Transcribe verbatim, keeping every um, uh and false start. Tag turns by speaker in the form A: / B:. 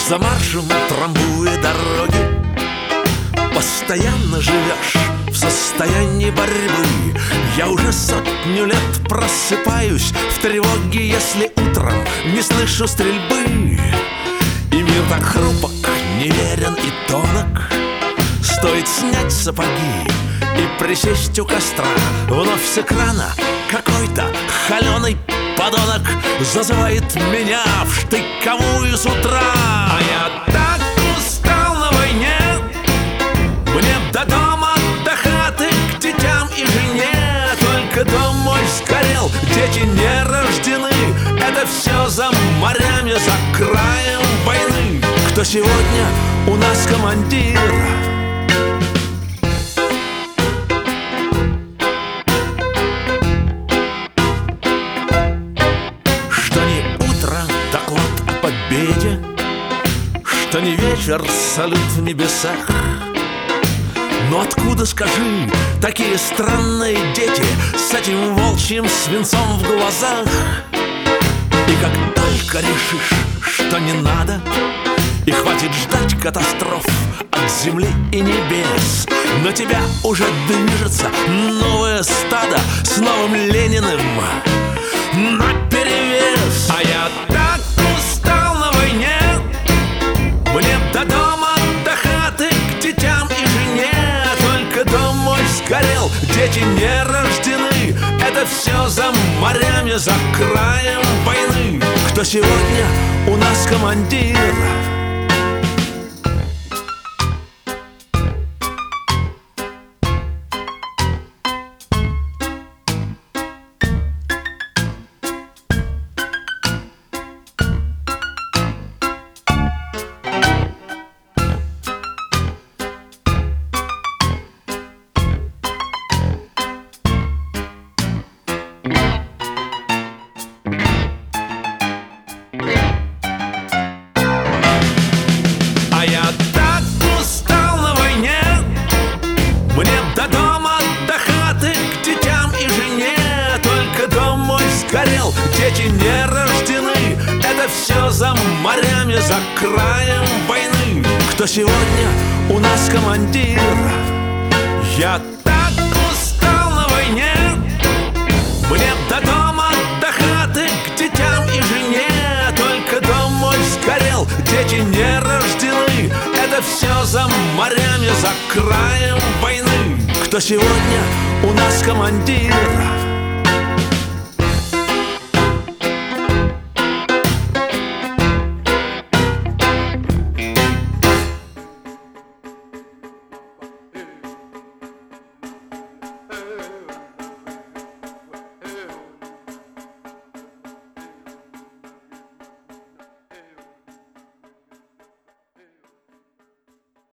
A: За маршем трамвуя дороги постоянно живешь в состоянии борьбы. Я уже сотню лет просыпаюсь в тревоге, если утром не слышу стрельбы. И мир так хрупок, неверен и тонок. Стоит снять сапоги и присесть у костра, вновь с экрана какой-то холеный подонок зазывает меня в штыковую с утра. А я так устал на войне, мне до дома, до хаты, к детям и жене. Только дом мой сгорел, дети не рождены. Это все за морями, за краем войны. Кто сегодня у нас командир? Что не утро, доклад о победе, что не вечер, салют в небесах. Но откуда, скажи, такие странные дети с этим волчьим свинцом в глазах? И как только решишь, что не надо, и хватит ждать катастроф от земли и небес, на тебя уже движется новое стадо с новым Лениным наперевес. А я так устал на войне, мне до дома, до хаты, к детям и жене. Только дом мой сгорел, дети не рождены. Это все за морями, за краем войны. Кто сегодня у нас командир? До дома, до хаты, к детям и жене. Только дом мой сгорел, дети не рождены. Это все за морями, за краем войны. Кто сегодня у нас командир? Я так устал на войне, мне до дома, до хаты, к детям и жене. Только дом мой сгорел, дети не рождены. Это все за морями, за краем войны. Кто сегодня у нас командир?